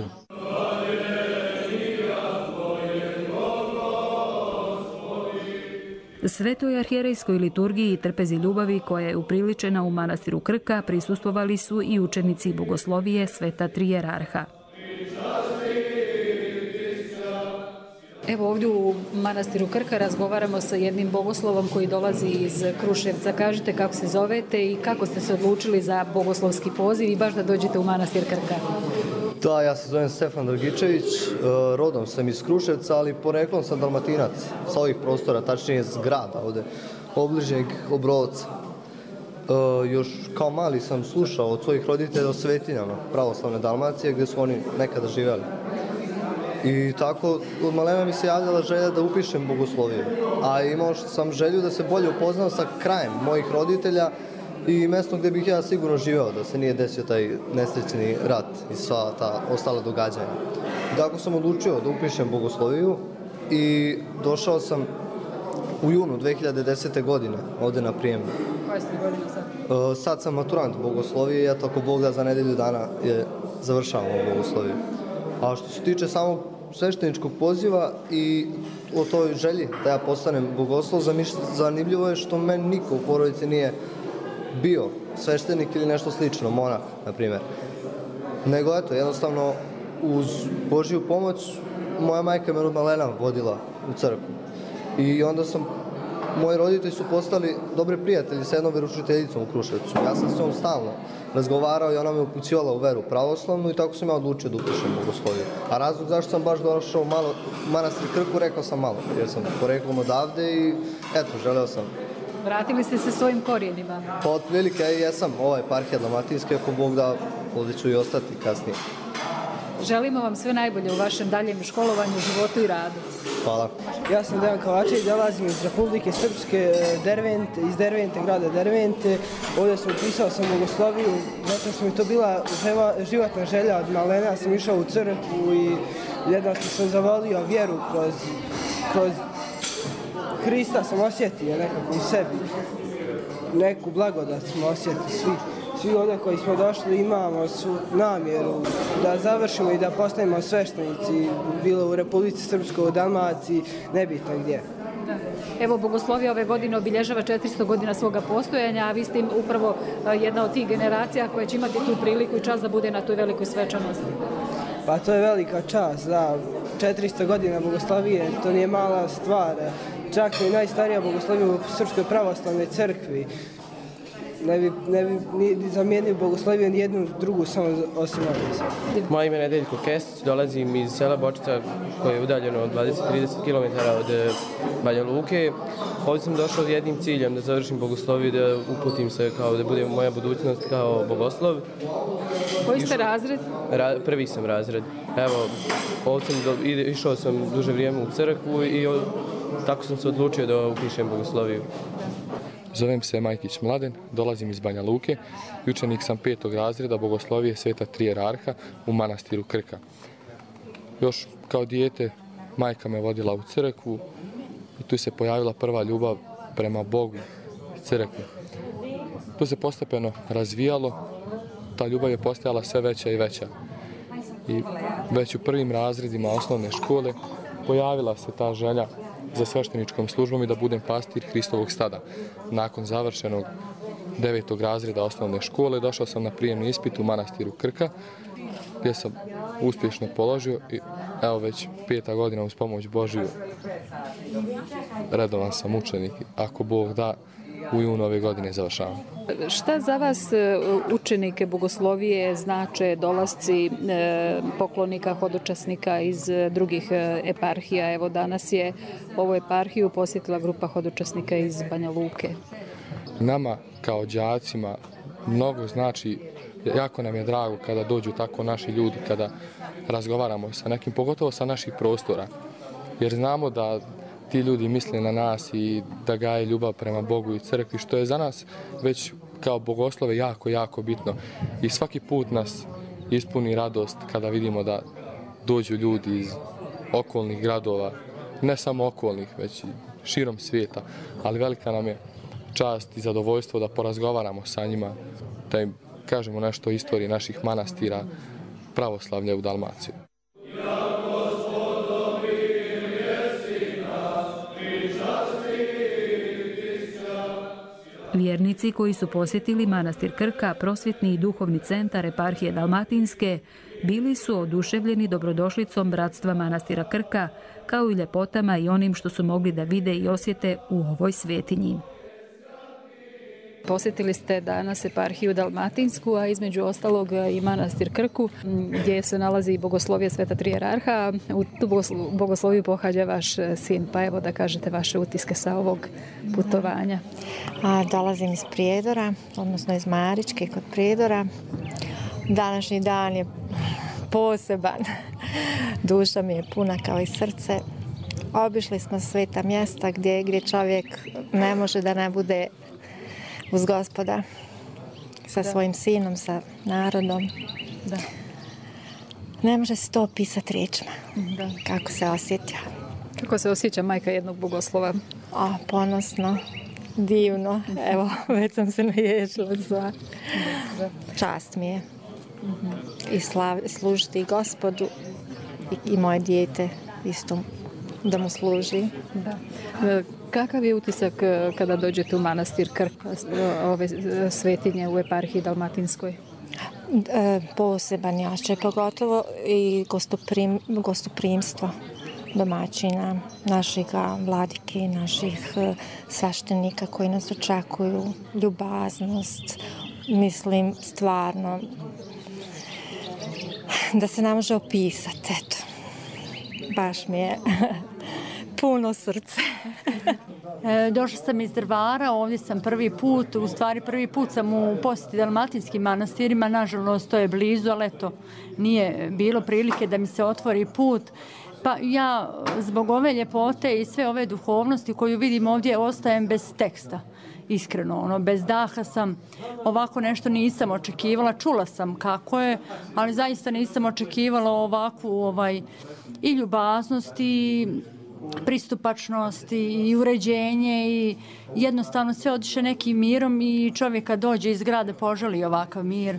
Svetoj arhijerejskoj liturgiji i trpezi ljubavi koja je upriličena u manastiru Krka prisustvovali su i učenici bogoslovije sveta tri jerarha. Evo ovdje u manastiru Krka razgovaramo sa jednim bogoslovom koji dolazi iz Kruševca. Kažite kako se zovete i kako ste se odlučili za bogoslovski poziv i baš da dođete u manastir Krka. Da, ja se zovem Stefan Dragičević, rodom sam iz Kruševca, ali poreklom sam Dalmatinac, sa ovih prostora, tačnije iz grada ovdje, obližnjeg Obrovca. još kao mali sam slušao od svojih roditelja o svetinjama pravoslavne Dalmacije gdje su oni nekada živjeli. I tako od malena mi se javljala želja da upišem bogosloviju. A imao sam želju da se bolje upoznam sa krajem mojih roditelja i mjesto gdje bih ja sigurno živeo, da se nije desio taj nesrećni rat i sva ta ostala događanja. Tako sam odlučio da upišem bogosloviju i došao sam u junu dve hiljade desete. godine ovdje na prijem. Koja ste godina sad? Sad sam maturant bogoslovije i eto ako Bog da za nedelju dana je završavam ovu bogosloviju. A što se tiče samog svešteničkog poziva i o toj želji da ja postanem bogoslov, zanimljivo je što meni niko u porodici nije bio sveštenik ili nešto slično, monah, na primjer. Nego eto, jednostavno uz Božju pomoć moja majka me od malena vodila u crkvu. I onda sam, moji roditelji su postali dobri prijatelji sa jednom veroučiteljicom u Kruševcu. Ja sam s njom stalno razgovarao i ona me upućivala u veru pravoslavnu i tako sam ja odlučio da upišem bogosloviju. A razlog zašto sam baš došao u malo, manastir Krku, rekao sam malo, jer sam poreklom odavde i eto, želeo sam. Vratili ste se svojim korijenima? Pa otprilike ja i jesam, ova eparhija Dalmatinske, ako Bog da, ovdje ću i ostati kasnije. Želimo vam sve najbolje u vašem daljem školovanju, životu i radu. Hvala. Ja sam Dejan Kovačević, dolazim iz Republike Srpske, Dervente, iz Dervente, grada Dervente. Ovdje sam upisao sam bogosloviju, zato što mi to bila životna želja od malena. Ja sam išao u crkvu i jednostavno sam zavolio vjeru kroz, kroz Hrista sam osjetio nekako u sebi. Neku blagodat smo osjetili svi. Svi ovdje koji smo došli imamo su namjeru da završimo i da postanemo sveštenici, bilo u Republici Srpskoj, u Dalmaciji, nebitno gdje. Evo, bogoslovija ove godine obilježava četiristo godina svoga postojanja, a vi ste upravo jedna od tih generacija koja će imati tu priliku i čast da bude na toj velikoj svečanosti. Pa to je velika čast, da. četiristo godina bogoslovije, to nije mala stvar. Čak i najstarija bogoslovija u Srpskoj pravoslavnoj crkvi. Ne bi, ne bi ni zamijenio bogosloviju ni jednu drugu, samo osim ovdje. Moje ime je Nedeljko Kestić, dolazim iz sela Bočica koje je udaljeno dvadeset do trideset kilometara od Banja Luke. Ovdje sam došao s jednim ciljem da završim bogosloviju, da uputim se kao da bude moja budućnost kao bogoslov. Koji ste razred? Ra, prvi sam razred. Evo, ovdje sam do, išao sam duže vrijeme u crkvu i o, tako sam se odlučio da upišem bogosloviju. Zovem se Majkić Mladen, dolazim iz Banja Luke i učenik sam petog razreda bogoslovije Sveta Trijerarha u manastiru Krka. Još kao dijete majka me vodila u crkvu i tu se pojavila prva ljubav prema Bogu i crkvi. Tu se postepeno razvijalo, ta ljubav je postajala sve veća i veća. I već u prvim razredima osnovne škole pojavila se ta želja za svešteničkom službom i da budem pastir Hristovog stada. Nakon završenog devetog razreda osnovne škole došao sam na prijemni ispit u manastiru Krka gdje sam uspješno položio i evo već peta godina uz pomoć Božiju redovan sam učenik. Ako Bog da, u junu ove godine završavam. Šta za vas učenike bogoslovije znače dolasci poklonika, hodočasnika iz drugih eparhija? Evo danas je ovu eparhiju posjetila grupa hodočasnika iz Banja Luke. Nama kao đacima mnogo znači, jako nam je drago kada dođu tako naši ljudi, kada razgovaramo sa nekim, pogotovo sa naših prostora. Jer znamo da ti ljudi misle na nas i da gaje ljubav prema Bogu i crkvi, što je za nas već kao bogoslove jako, jako bitno. I svaki put nas ispuni radost kada vidimo da dođu ljudi iz okolnih gradova, ne samo okolnih, već i širom svijeta, ali velika nam je čast i zadovoljstvo da porazgovaramo sa njima, da im kažemo nešto o istoriji naših manastira pravoslavlja u Dalmaciji. Vjernici koji su posjetili manastir Krka, prosvjetni i duhovni centar eparhije Dalmatinske, bili su oduševljeni dobrodošlicom bratstva manastira Krka, kao i ljepotama i onim što su mogli da vide i osjete u ovoj svetinji. Posjetili ste danas eparhiju Dalmatinsku, a između ostalog i manastir Krku, gdje se nalazi i bogoslovija Sveta Tri jerarha. U tu bogosloviju pohađa vaš sin, pa evo da kažete vaše utiske sa ovog putovanja. A, dolazim iz Prijedora, odnosno iz Maričke kod Prijedora. Današnji dan je poseban. Duša mi je puna kao i srce. Obišli smo sveta mjesta gdje, gdje čovjek ne može da ne bude uz Gospoda, sa da. svojim sinom, sa narodom. Da. Ne može se to opisati riječima. Da. Kako se osjeća. Kako se osjeća majka jednog bogoslova? O, ponosno, divno. Evo, već sam se naježila sva. Čast mi je. Mm-hmm. I slav, služiti i Gospodu i, i moje dijete isto da mu služi. Da. Kakav je utisak kada dođete u manastir Krk, ove svetinje u eparhiji Dalmatinskoj? E, poseban jače, pogotovo i gostoprim, gostoprimstvo domaćina, naših vladike, naših sveštenika koji nas očekuju, ljubaznost, mislim stvarno da se ne može opisati, eto. Baš mi je puno srce. E, došla sam iz Drvara, ovdje sam prvi put, u stvari prvi put sam u posjeti dalmatinskim manastirima, nažalost to je blizu, ali eto, nije bilo prilike da mi se otvori put. Pa ja zbog ove ljepote i sve ove duhovnosti koju vidim ovdje ostajem bez teksta. Iskreno, ono, bez daha sam, ovako nešto nisam očekivala, čula sam kako je, ali zaista nisam očekivala ovakvu ovaj, i ljubaznost i pristupačnost i uređenje i jednostavno sve odiše nekim mirom i čovjek kad dođe iz grada poželi ovakav mir.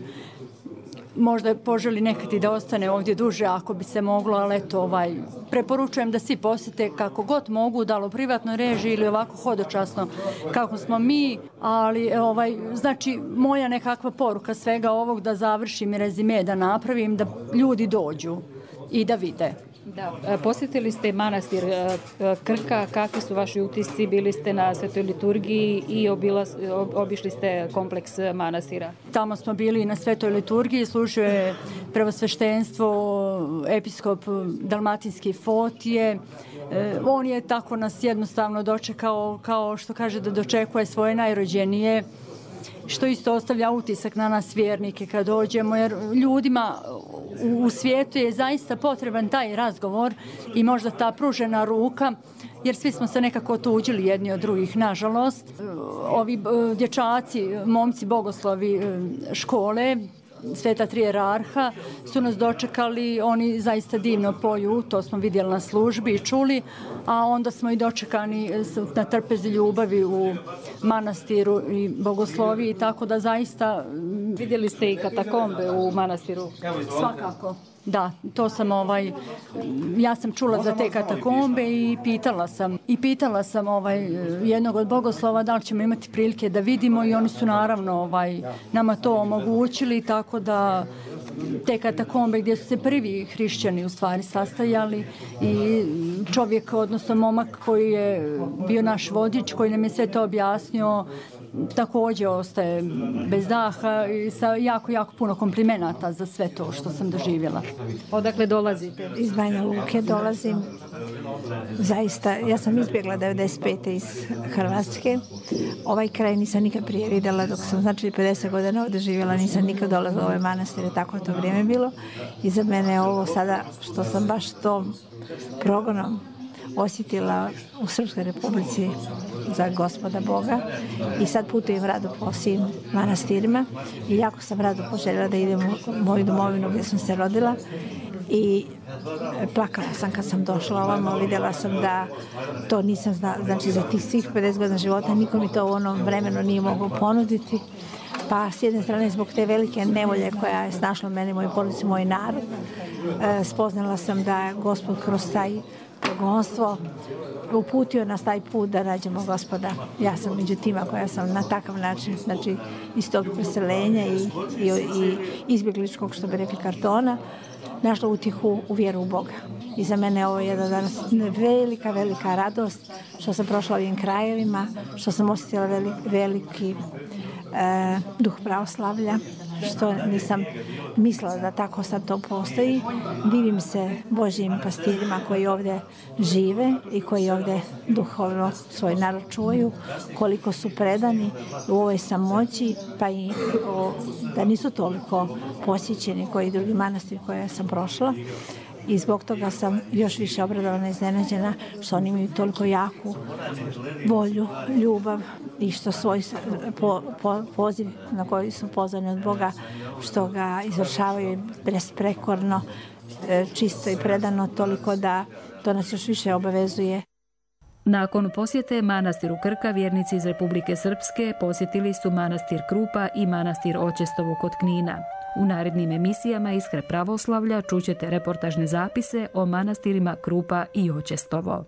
Možda poželi nekad i da ostane ovdje duže ako bi se moglo, ali eto, ovaj, preporučujem da svi posjete kako god mogu, da li u privatnoj režiji ili ovako hodočasno kako smo mi, ali ovaj, znači moja nekakva poruka svega ovog da završim i rezime da napravim, da ljudi dođu i da vide. Da. Posjetili ste manastir Krka, kakvi su vaši utisci, bili ste na svetoj liturgiji i obila, obišli ste kompleks manastira? Tamo smo bili na svetoj liturgiji, služio je prevosveštenstvo, episkop Dalmatinski Fotije. On je tako nas jednostavno dočekao, kao što kaže da dočekuje svoje najrođenije, što isto ostavlja utisak na nas vjernike kad dođemo, jer ljudima u svijetu je zaista potreban taj razgovor i možda ta pružena ruka, jer svi smo se nekako otuđili jedni od drugih, nažalost. Ovi dječaci, momci bogoslovi škole, Sveta Tri jerarha, su nas dočekali, oni zaista divno poju, to smo vidjeli na službi i čuli, a onda smo i dočekani na trpezi ljubavi u manastiru i bogosloviji, tako da zaista... Vidjeli ste i katakombe u manastiru? Svakako. Da, to sam ovaj, ja sam čula za te katakombe i pitala sam, i pitala sam ovaj, jednog od bogoslova da li ćemo imati prilike da vidimo i oni su naravno ovaj, nama to omogućili, tako da te katakombe gdje su se prvi hrišćani u stvari sastajali i čovjek, odnosno momak koji je bio naš vodič, koji nam je sve to objasnio, također ostaje bez daha i sa jako, jako puno komplimenata za sve to što sam doživjela. Odakle dolazite? Iz Banja Luke dolazim. Zaista, ja sam izbjegla devedeset pete iz Hrvatske. Ovaj kraj nisam nikad prije vidjela, dok sam znači pedeset godina ovdje živjela, nisam nikad dolazila u ove manastire, tako je to vrijeme bilo. I za mene je ovo sada što sam baš tom progonom osjetila u Srpskoj Republici za Gospoda Boga i sad putujem rado po svim manastirima i jako sam rado poželjela da idem u moju domovinu gdje sam se rodila i plakala sam kad sam došla ovamo, vidjela sam da to nisam znala, znači za tih svih pedeset godina života niko mi to u onom vremenu nije mogao ponuditi. Pa s jedne strane zbog te velike nevolje koja je snašla mene, moju porodicu, moj narod, spoznala sam da je Gospod kroz taj progonstvo uputio nas taj put da nađemo Gospoda. Ja sam među tima koja sam na takav način, znači iz tog preselenja i, i, i izbjegličkog, što bi rekli, kartona, našla utihu u vjeru u Boga. i za mene je ovo jedna danas velika, velika radost što sam prošla ovim krajevima, što sam osjetila veliki, veliki e, duh pravoslavlja, što nisam mislila da tako sad to postoji. Divim se Božjim pastiljima koji ovdje žive i koji ovdje duhovno svoj narod čuvaju, koliko su predani u ovoj samoći, pa i o, da nisu toliko posjećeni koji drugi manastir koje sam prošla. I zbog toga sam još više obradovana i iznenađena što oni imaju toliko jaku volju, ljubav i što svoj po, po, poziv na koji su pozvani od Boga, što ga izvršavaju besprekorno, čisto i predano, toliko da to nas još više obavezuje. Nakon posjete manastiru Krka, vjernici iz Republike Srpske posjetili su manastir Krupa i manastir Očestovo kod Knina. U narednim emisijama Iskre pravoslavlja čućete reportažne zapise o manastirima Krupa i Očestovo.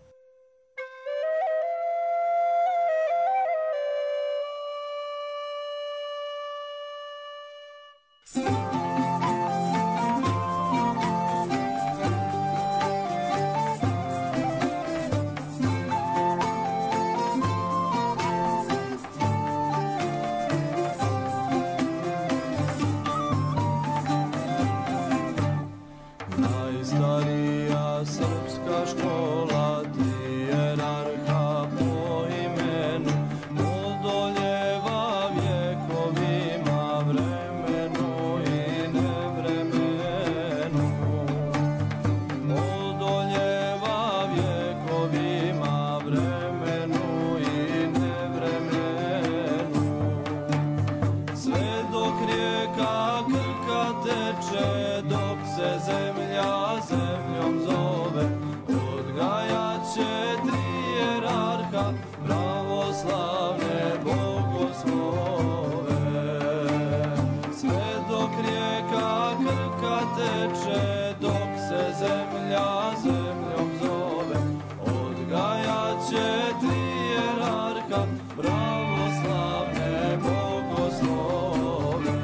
Najstarija srpska škola, trijerarha po imenu, odoljeva vjekovima, vremenu i nevremenu. Odoljeva vjekovima, vremenu i nevremenu. Sve dok rijeka Krka teče, dok se zemlja zemljom zove, odgajat će trijerarha pravoslavne bogoslove. Sve dok rijeka Krka teče, dok se zemlja zemljom zove, odgajat će trijerarha pravoslavne bogoslove.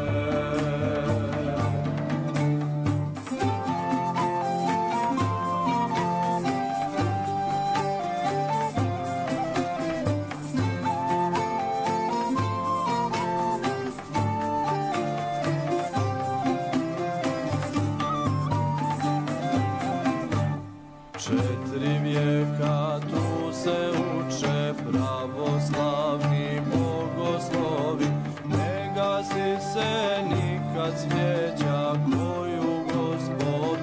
Četiri vijeka tu se uče pravoslavni bogoslovi, ne gasi se nikad svijeća koju Gospod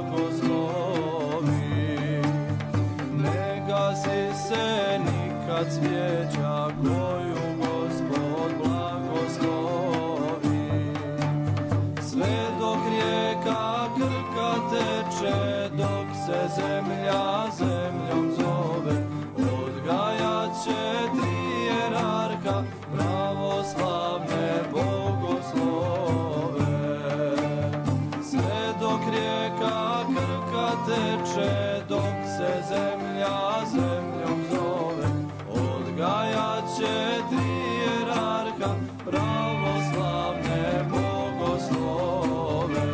blagoslovi. Ne gasi se nikad svijeća koju Gospod blagoslovi. Sve dok rijeka Krka teče, dok se zemlja zemljom zove, odgajat će trijerarha pravoslavne bogoslove. Sve dok rijeka Krka teče, dok se zemlja zemljom zove, odgajat će trijerarha pravoslavne bogoslove.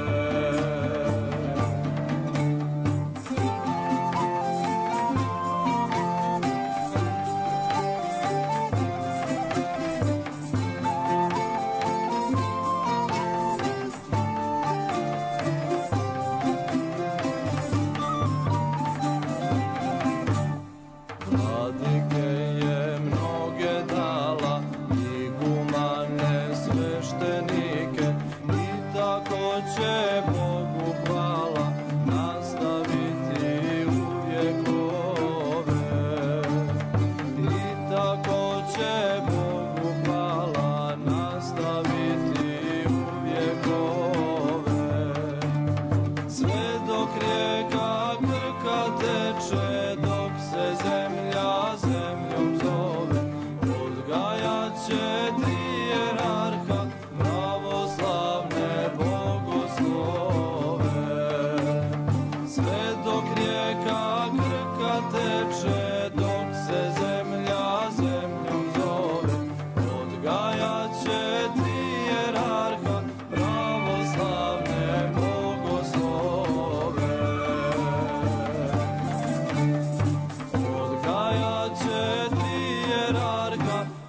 Vladike je mnoge dala, igumane, sveštenike, i tako će Bogu hvala nastaviti u vjekove. I tako će Bogu hvala nastaviti u vjekove. Sve dok rijeka Krka teče, dok se zemlja zemljom zove, odgajat će trijerarha pravoslavne bogoslove. Sve dok rijeka Krka teče, dok se zemlja zemljom zove,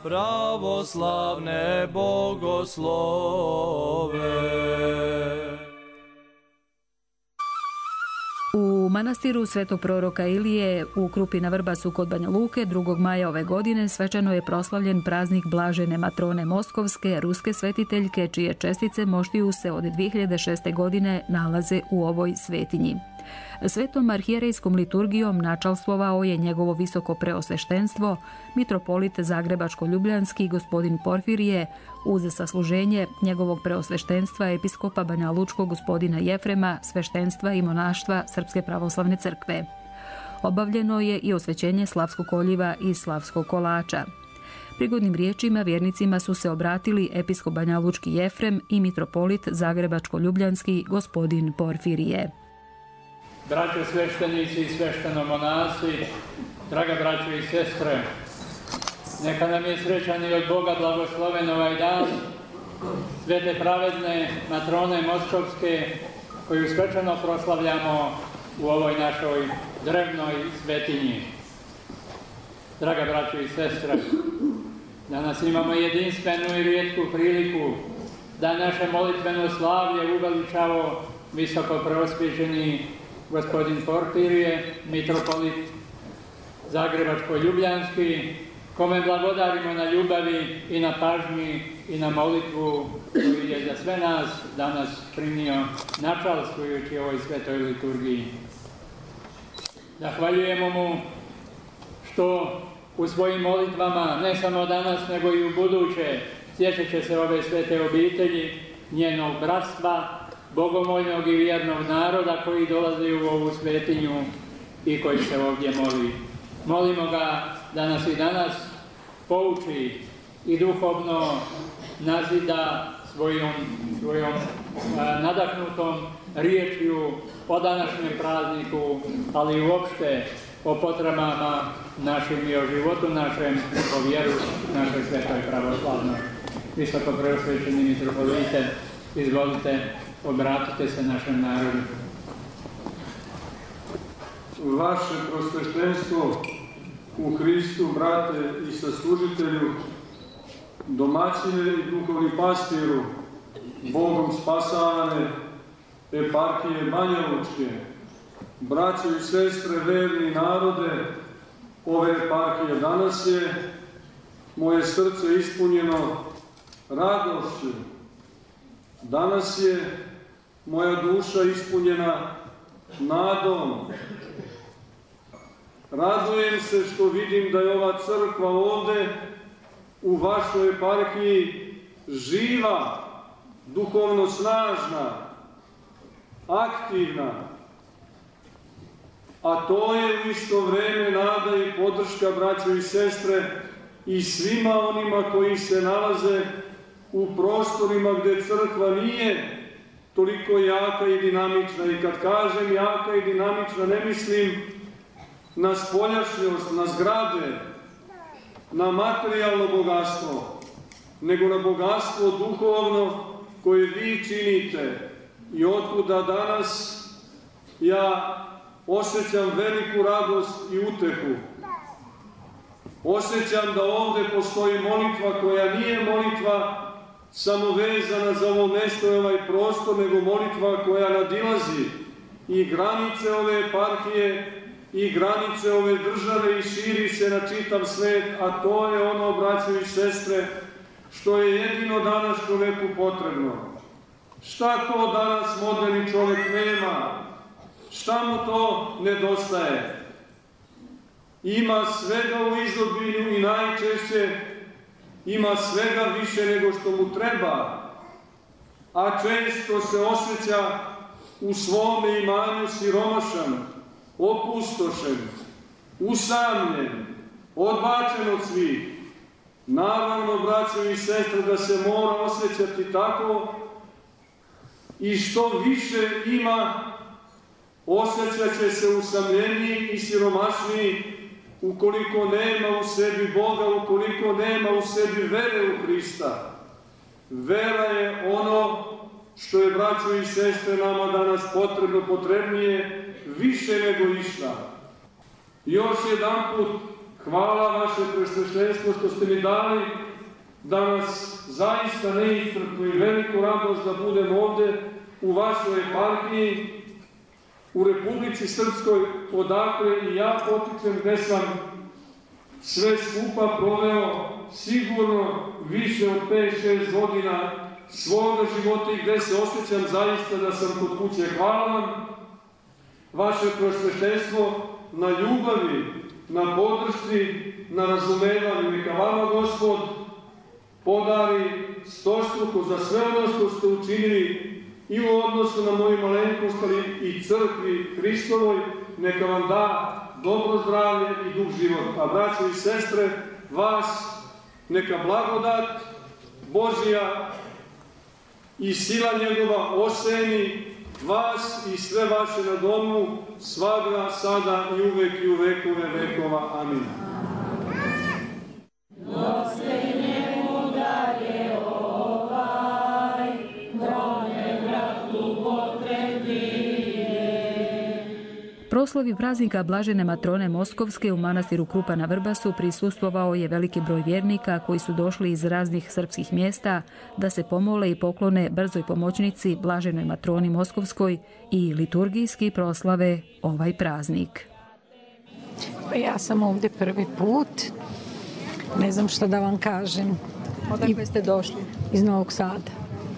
pravoslavne bogoslove. U manastiru Svetog proroka Ilije u Krupi na Vrbasu kod Banja Luke drugog maja ove godine svečano je proslavljen praznik Blažene Matrone Moskovske, ruske svetiteljke, čije čestice moštiju se od dvije hiljade šeste. godine nalaze u ovoj svetinji. Svetom arhijerejskom liturgijom načalstvovao je njegovo visoko preosveštenstvo, mitropolit Zagrebačko-Ljubljanski gospodin Porfirije, uz sasluženje njegovog preosveštenstva episkopa Banja Lučkog gospodina Jefrema, sveštenstva i monaštva Srpske pravoslavne crkve. Obavljeno je i osvećenje slavskog koljiva i slavskog kolača. Prigodnim riječima vjernicima su se obratili episkop Banja Lučki Jefrem i mitropolit Zagrebačko-Ljubljanski gospodin Porfirije. Braćo sveštenici i sveštenomonasi, draga braćo i sestre, neka nam je srećan i od Boga blagosloven ovaj dan, svete pravedne matrone Moskovske, koju svečano proslavljamo u ovoj našoj drevnoj svetinji. Draga braćo i sestre, danas imamo jedinstvenu i rijetku priliku da naše molitveno slavlje uveličavo visoko preosvećeni gospodin Porfirije, mitropolit Zagrebačko-Ljubljanski, kome blagodarimo na ljubavi i na pažnji i na molitvu koju je za sve nas danas primio načalstvujući ovoj svetoj liturgiji. Zahvaljujemo mu što u svojim molitvama, ne samo danas nego i u buduće, sjećat će se ove svete obitelji, njenog bratstva, bogomoljnog i vjernog naroda koji dolaze u ovu svetinju i koji se ovdje moli. Molimo ga da nas i danas pouči i duhovno nazida svojom, svojom a, nadahnutom riječju o današnjem prazniku, ali i uopšte o potrebama našim i o životu našem, o vjeru našoj svetoj pravoslavnoj. Visoko preosvećeni mitropolite, izvolite, obratite se našem narodu. Vaše prosveštenstvo u Hristu, brate i saslužitelju, domaćine i duhovni pastiru, Bogom spasavane eparhije Banja Lučke, braće i sestre, verni narode ove eparhije, danas je moje srce ispunjeno radošću. Danas je moja duša ispunjena nadom. Radujem se što vidim da je ova crkva ovde u vašoj eparhiji živa, duhovno snažna, aktivna, a to je u isto vreme nada i podrška, braćo i sestre, i svima onima koji se nalaze u prostorima gde crkva nije toliko jaka i dinamična. I kad kažem jaka i dinamična, ne mislim na spoljašnjost, na zgrade, na materijalno bogatstvo, nego na bogatstvo duhovno koje vi činite i otkuda danas ja osjećam veliku radost i utehu. Osjećam da ovde postoji molitva koja nije molitva samo vezana za ovo mesto i ovaj prostor, nego molitva koja nadilazi i granice ove eparhije i granice ove države i širi se na čitav svet, a to je ono, braćo i sestre, što je jedino danas čoveku potrebno. Šta to danas moderni čovek nema? Šta mu to nedostaje? Ima svega u izobilju i najčešće ima svega više nego što mu treba, a često se osjeća u svome imanju siromašan, opustošen, usamljen, odbačen od svih. Naravno, braćo i sestre, da se mora osjećati tako i što više ima, osjećat će se usamljeniji i siromašniji ukoliko nema u sebi Boga, ukoliko nema u sebi vere u Hrista. Vera je ono što je, braćo i sestre, nama danas potrebno, potrebnije više nego išta. Još jedan put Hvala vaše presveštenstvo što ste mi dali danas zaista neiscrpnu i veliku radost da budem ovde u vašoj eparhiji, u Republici Srpskoj, odakle i ja potičem, gde sam sve skupa proveo sigurno više od pet šest godina svoga života i gde se osjećam zaista da sam kod kuće. Hvala vam, vaše prosveštenstvo, na ljubavi, na podršci, na razumevanju. Neka vama Gospod podari stostruko za sve ono što ste učinili i u odnosu na moju malenkost, ali i crkvi Hristovoj. Neka vam da dobro zdravlje i dug život. A braćo i sestre, vas neka blagodat Božija i sila njegova oseni vas i sve vaše na domu, svagda, sada i uvek i u vekove vekova. Amin. Proslavi praznika Blažene Matrone Moskovske u manastiru Krupa na Vrbasu prisustvovao je veliki broj vjernika koji su došli iz raznih srpskih mjesta da se pomole i poklone brzoj pomoćnici Blaženoj Matroni Moskovskoj i liturgijski proslave ovaj praznik. Ja sam ovdje prvi put, ne znam što da vam kažem. Odakle ste došli? Iz Novog Sada.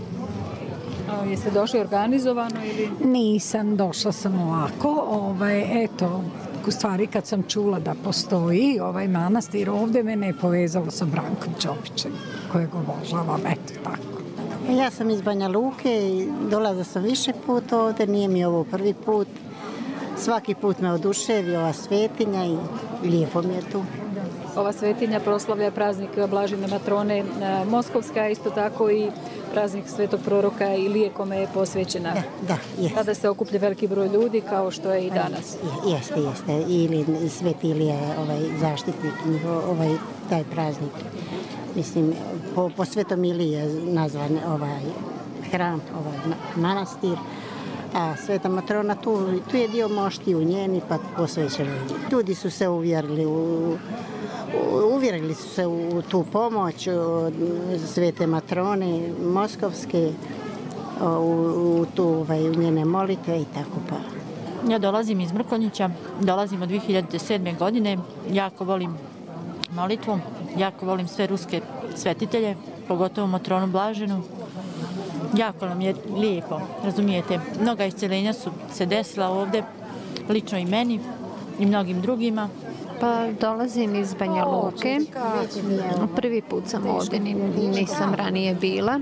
A jeste došli organizovano ili? Nisam, došla sam ovako, ovaj, eto, u stvari kad sam čula da postoji ovaj manastir ovdje, mene je povezalo sa Brankom Ćopićem, kojeg obožavam, eto tako. Ja sam iz Banja Luke i dolazila sam više put ovdje, nije mi ovo prvi put. Svaki put me oduševi ova svetinja i lijepo mi je tu. Ova svetinja proslavlja praznik Blažene Matrone Moskovska, a isto tako i praznik svetog proroka Ilije kome je posvećena. Da, da, jest. Tada se okuplja veliki broj ljudi kao što je i danas. Jeste, jeste. Ili Sveti Ilija je ovaj, zaštitnik, ovaj, taj praznik. Mislim, po, po Svetom Iliji je nazvan ovaj hram, ovaj manastir. A Sveta Matrona tu, tu je dio mošti u njeni, pa posvećeno. Ljudi su se uvjerili u, uvjerili su se u tu pomoć od Svete Matrone Moskovske, u, u, tu, ovaj, u njene molitve i tako pa. Ja dolazim iz Mrkonjića, dolazim od dvije hiljade sedme. godine, jako volim molitvu, jako volim sve ruske svetitelje, pogotovo Matronu Blaženu. Jako nam je lijepo, razumijete. Mnoga isceljenja su se desila ovdje, lično i meni i mnogim drugima. Pa dolazim iz Banja Luke. Prvi put sam ovdje, nisam ranije bila.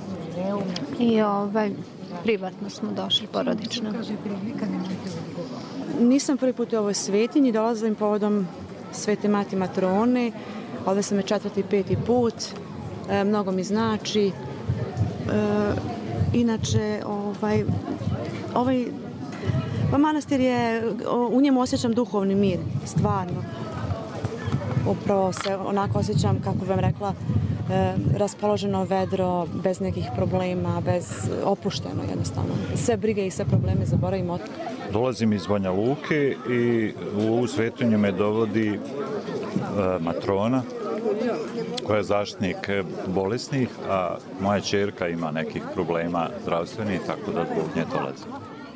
I ovaj, privatno smo došli, porodično. Nisam prvi put u ovoj svetinji, dolazim povodom Svete Mati Matrone. Ovdje sam je četvrti, peti put. E, mnogo mi znači. E, inače, ovaj, ovaj pa manastir je, u njemu osjećam duhovni mir, stvarno. Upravo se onako osjećam, kako bih vam rekla, e, raspoloženo, vedro, bez nekih problema, bez opušteno jednostavno. Sve brige i sve probleme zaboravimo. Dolazim iz Banja Luke i u ovu svetinju me dovodi e, Matrona, koja je zaštitnik bolesnih, a moja ćerka ima nekih problema zdravstvenih, tako da zbog nje dolazim.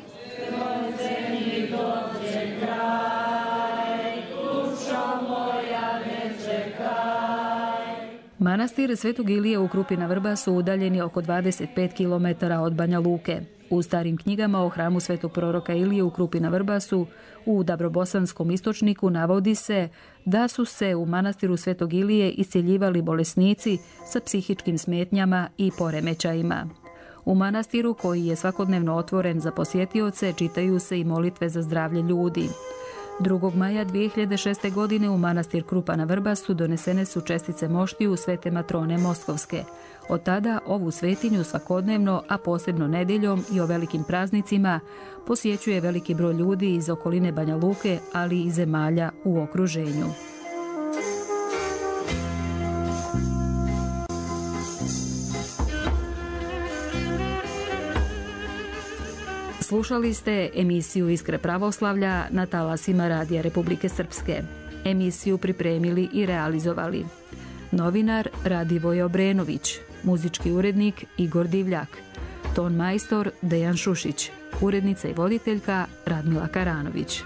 Manastir Svetog Ilije u Krupi na Vrbasu udaljen je oko dvadeset pet kilometara od Banja Luke. U starim knjigama o hramu svetog proroka Ilije u Krupi na Vrbasu u Dabrobosanskom istočniku navodi se da su se u manastiru Svetog Ilije isceljivali bolesnici sa psihičkim smetnjama i poremećajima. U manastiru, koji je svakodnevno otvoren za posjetioce, čitaju se i molitve za zdravlje ljudi. drugog maja dvije hiljade šeste. godine u manastir Krupa na Vrbasu donesene su čestice moštiju Svete Matrone Moskovske. Od tada ovu svetinju svakodnevno, a posebno nedjeljom i o velikim praznicima, posjećuje veliki broj ljudi iz okoline Banja Luke, ali i zemalja u okruženju. Slušali ste emisiju Iskre pravoslavlja na talasima Radija Republike Srpske. Emisiju pripremili i realizovali novinar Radivoje Obrenović, muzički urednik Igor Divljak, ton majstor Dejan Šušić, urednica i voditeljka Radmila Karanović.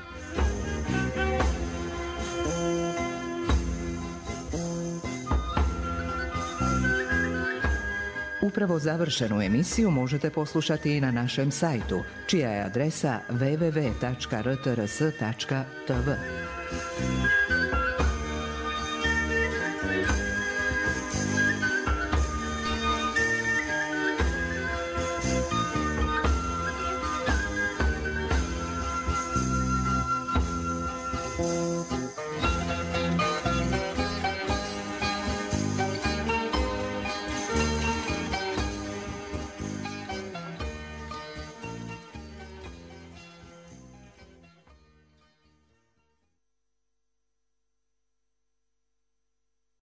Upravo završenu emisiju možete poslušati i na našem sajtu, čija je adresa w w w tačka r t r s tačka t v.